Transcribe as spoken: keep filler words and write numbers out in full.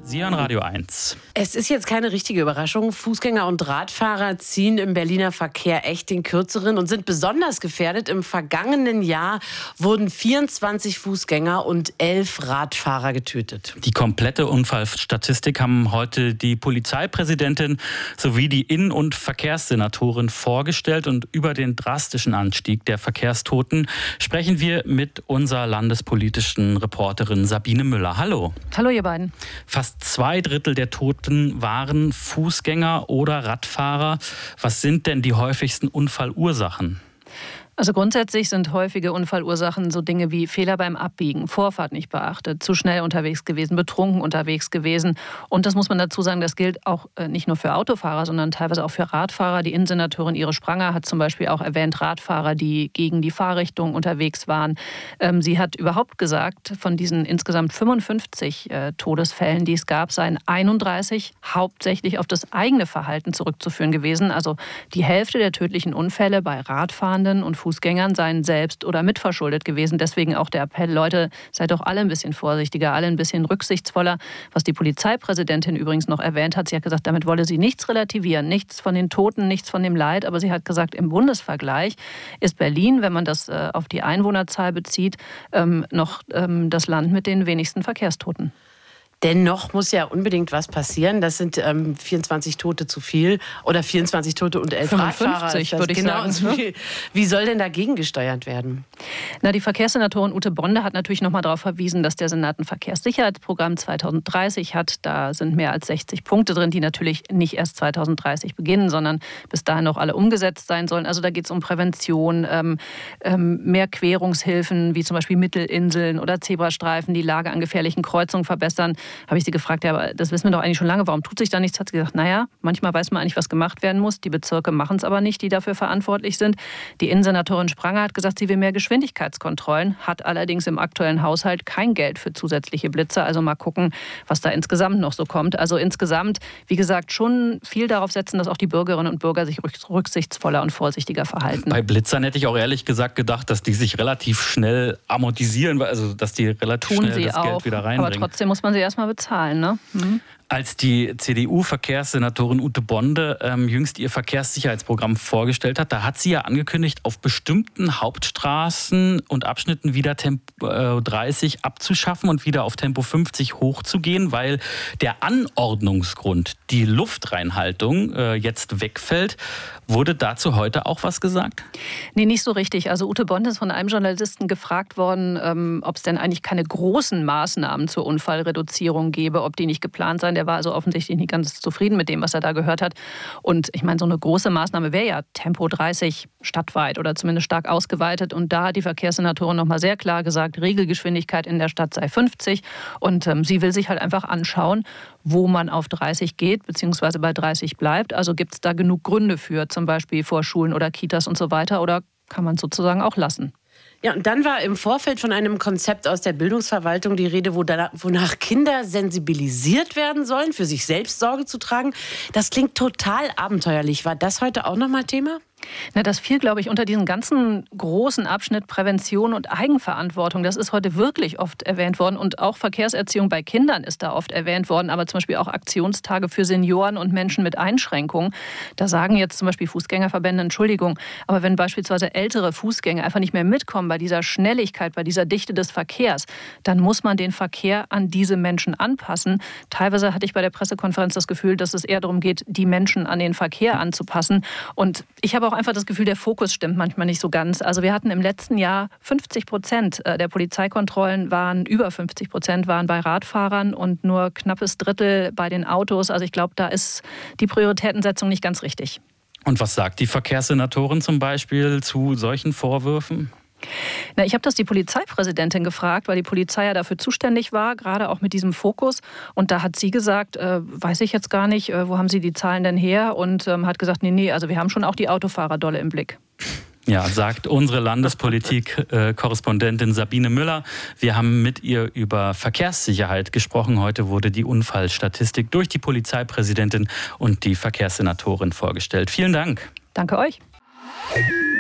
Sie hören Radio eins. Es ist jetzt keine richtige Überraschung. Fußgänger und Radfahrer ziehen im Berliner Verkehr echt den Kürzeren und sind besonders gefährdet. Im vergangenen Jahr wurden vierundzwanzig Fußgänger und elf Radfahrer getötet. Die komplette Unfallstatistik haben heute die Polizeipräsidentin sowie die Innen- und Verkehrssenatorin vorgestellt. Und über den drastischen Anstieg der Verkehrstoten sprechen wir mit unserer landespolitischen Reporterin Sabine Müller. Hallo. Hallo ihr beiden. Fast zwei Drittel der Toten waren Fußgänger oder Radfahrer. Was sind denn die häufigsten Unfallursachen? Also grundsätzlich sind häufige Unfallursachen so Dinge wie Fehler beim Abbiegen, Vorfahrt nicht beachtet, zu schnell unterwegs gewesen, betrunken unterwegs gewesen. Und das muss man dazu sagen, das gilt auch nicht nur für Autofahrer, sondern teilweise auch für Radfahrer. Die Innensenatorin Iris Spranger hat zum Beispiel auch erwähnt, Radfahrer, die gegen die Fahrrichtung unterwegs waren. Sie hat überhaupt gesagt, von diesen insgesamt fünfundfünfzig Todesfällen, die es gab, seien einunddreißig hauptsächlich auf das eigene Verhalten zurückzuführen gewesen. Also die Hälfte der tödlichen Unfälle bei Radfahrenden und Fußgängern seien selbst oder mitverschuldet gewesen. Deswegen auch der Appell, Leute, seid doch alle ein bisschen vorsichtiger, alle ein bisschen rücksichtsvoller. Was die Polizeipräsidentin übrigens noch erwähnt hat, sie hat gesagt, damit wolle sie nichts relativieren, nichts von den Toten, nichts von dem Leid. Aber sie hat gesagt, im Bundesvergleich ist Berlin, wenn man das äh, auf die Einwohnerzahl bezieht, ähm, noch ähm, das Land mit den wenigsten Verkehrstoten. Dennoch muss ja unbedingt was passieren. Das sind ähm, vierundzwanzig Tote zu viel oder vierundzwanzig Tote und elf Radfahrer. Würde ich genau sagen. Wie, wie soll denn dagegen gesteuert werden? Na, die Verkehrssenatorin Ute Bonde hat natürlich noch mal darauf verwiesen, dass der Senat ein Verkehrssicherheitsprogramm zweitausenddreißig hat. Da sind mehr als sechzig Punkte drin, die natürlich nicht erst zweitausenddreißig beginnen, sondern bis dahin noch alle umgesetzt sein sollen. Also da geht es um Prävention, ähm, ähm, mehr Querungshilfen, wie zum Beispiel Mittelinseln oder Zebrastreifen, die Lage an gefährlichen Kreuzungen verbessern. Habe ich sie gefragt, ja, aber das wissen wir doch eigentlich schon lange, warum tut sich da nichts? Hat sie gesagt, naja, manchmal weiß man eigentlich, was gemacht werden muss. Die Bezirke machen es aber nicht, die dafür verantwortlich sind. Die Innensenatorin Spranger hat gesagt, sie will mehr Geschwindigkeitskontrollen, hat allerdings im aktuellen Haushalt kein Geld für zusätzliche Blitzer. Also mal gucken, was da insgesamt noch so kommt. Also insgesamt, wie gesagt, schon viel darauf setzen, dass auch die Bürgerinnen und Bürger sich rücksichtsvoller und vorsichtiger verhalten. Bei Blitzern hätte ich auch ehrlich gesagt gedacht, dass die sich relativ schnell amortisieren, also dass die relativ Tun schnell sie das auch, Geld wieder reinbringen. Aber trotzdem muss man sie erstmal bezahlen, ne? Mhm. Als die C D U-Verkehrssenatorin Ute Bonde ähm, jüngst ihr Verkehrssicherheitsprogramm vorgestellt hat, da hat sie ja angekündigt, auf bestimmten Hauptstraßen und Abschnitten wieder Tempo dreißig abzuschaffen und wieder auf Tempo fünfzig hochzugehen, weil der Anordnungsgrund, die Luftreinhaltung, äh, jetzt wegfällt. Wurde dazu heute auch was gesagt? Nee, nicht so richtig. Also Ute Bonde ist von einem Journalisten gefragt worden, ähm, ob es denn eigentlich keine großen Maßnahmen zur Unfallreduzierung gäbe, ob die nicht geplant seien. Der war also offensichtlich nicht ganz zufrieden mit dem, was er da gehört hat. Und ich meine, so eine große Maßnahme wäre ja Tempo dreißig stadtweit oder zumindest stark ausgeweitet. Und da hat die Verkehrssenatorin noch mal sehr klar gesagt, Regelgeschwindigkeit in der Stadt sei fünfzig. Und ähm, sie will sich halt einfach anschauen, wo man auf dreißig geht, beziehungsweise bei dreißig bleibt. Also gibt es da genug Gründe für, zum Beispiel vor Schulen oder Kitas und so weiter, oder kann man es sozusagen auch lassen? Ja, und dann war im Vorfeld von einem Konzept aus der Bildungsverwaltung die Rede, wonach Kinder sensibilisiert werden sollen, für sich selbst Sorge zu tragen. Das klingt total abenteuerlich. War das heute auch nochmal Thema? Na, das fiel, glaube ich, unter diesen ganzen großen Abschnitt Prävention und Eigenverantwortung. Das ist heute wirklich oft erwähnt worden. Und auch Verkehrserziehung bei Kindern ist da oft erwähnt worden. Aber zum Beispiel auch Aktionstage für Senioren und Menschen mit Einschränkungen. Da sagen jetzt zum Beispiel Fußgängerverbände, Entschuldigung, aber wenn beispielsweise ältere Fußgänger einfach nicht mehr mitkommen bei dieser Schnelligkeit, bei dieser Dichte des Verkehrs, dann muss man den Verkehr an diese Menschen anpassen. Teilweise hatte ich bei der Pressekonferenz das Gefühl, dass es eher darum geht, die Menschen an den Verkehr anzupassen. Und ich habe auch einfach das Gefühl, der Fokus stimmt manchmal nicht so ganz. Also wir hatten im letzten Jahr fünfzig Prozent der Polizeikontrollen waren, über fünfzig Prozent waren bei Radfahrern und nur knappes Drittel bei den Autos. Also ich glaube, da ist die Prioritätensetzung nicht ganz richtig. Und was sagt die Verkehrssenatorin zum Beispiel zu solchen Vorwürfen? Na, ich habe das die Polizeipräsidentin gefragt, weil die Polizei ja dafür zuständig war, gerade auch mit diesem Fokus. Und da hat sie gesagt, äh, weiß ich jetzt gar nicht, äh, wo haben Sie die Zahlen denn her? Und ähm, hat gesagt, nee, nee, also wir haben schon auch die Autofahrer dolle im Blick. Ja, sagt unsere Landespolitik-Korrespondentin Sabine Müller. Wir haben mit ihr über Verkehrssicherheit gesprochen. Heute wurde die Unfallstatistik durch die Polizeipräsidentin und die Verkehrssenatorin vorgestellt. Vielen Dank. Danke euch.